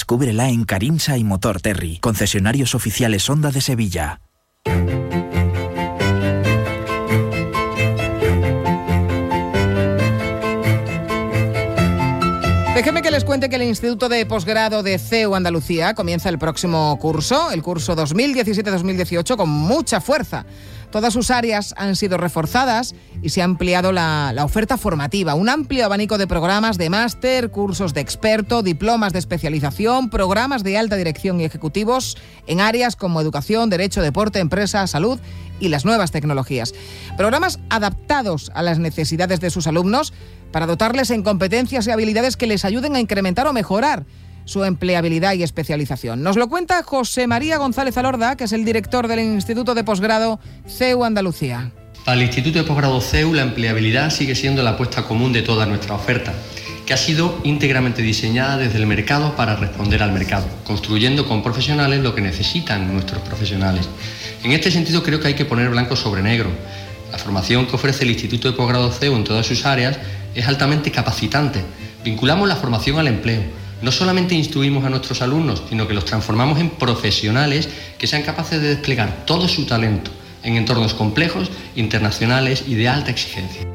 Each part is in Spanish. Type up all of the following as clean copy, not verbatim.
Descúbrela en Carinsa y Motor Terry, concesionarios oficiales Honda de Sevilla. Déjenme que les cuente que el Instituto de Posgrado de CEU Andalucía comienza el próximo curso, el curso 2017-2018, con mucha fuerza. Todas sus áreas han sido reforzadas y se ha ampliado la oferta formativa. Un amplio abanico de programas de máster, cursos de experto, diplomas de especialización, programas de alta dirección y ejecutivos en áreas como educación, derecho, deporte, empresa, salud y las nuevas tecnologías. Programas adaptados a las necesidades de sus alumnos para dotarles en competencias y habilidades que les ayuden a incrementar o mejorar su empleabilidad y especialización. Nos lo cuenta José María González Alorda, que es el director del Instituto de Posgrado CEU Andalucía. Para el Instituto de Posgrado CEU, la empleabilidad sigue siendo la apuesta común de toda nuestra oferta, que ha sido íntegramente diseñada desde el mercado para responder al mercado, construyendo con profesionales lo que necesitan nuestros profesionales. En este sentido, creo que hay que poner blanco sobre negro. La formación que ofrece el Instituto de Posgrado CEU en todas sus áreas es altamente capacitante. Vinculamos la formación al empleo. No solamente instruimos a nuestros alumnos, sino que los transformamos en profesionales que sean capaces de desplegar todo su talento en entornos complejos, internacionales y de alta exigencia.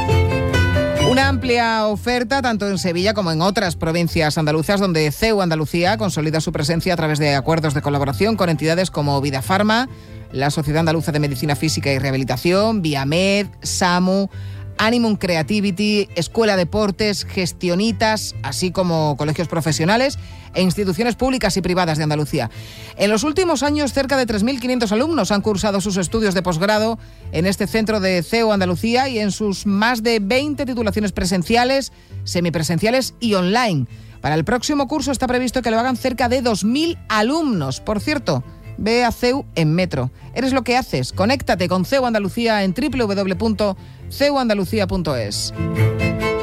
Una amplia oferta tanto en Sevilla como en otras provincias andaluzas, donde CEU Andalucía consolida su presencia a través de acuerdos de colaboración con entidades como Vidafarma, la Sociedad Andaluza de Medicina Física y Rehabilitación, Viamed, SAMU, Animum Creativity, Escuela Deportes, Gestionitas, así como colegios profesionales e instituciones públicas y privadas de Andalucía. En los últimos años, cerca de 3.500 alumnos han cursado sus estudios de posgrado en este centro de CEU Andalucía y en sus más de 20 titulaciones presenciales, semipresenciales y online. Para el próximo curso está previsto que lo hagan cerca de 2.000 alumnos. Por cierto, ve a CEU en metro. Eres lo que haces. Conéctate con CEU Andalucía en www.ceuandalucía.es.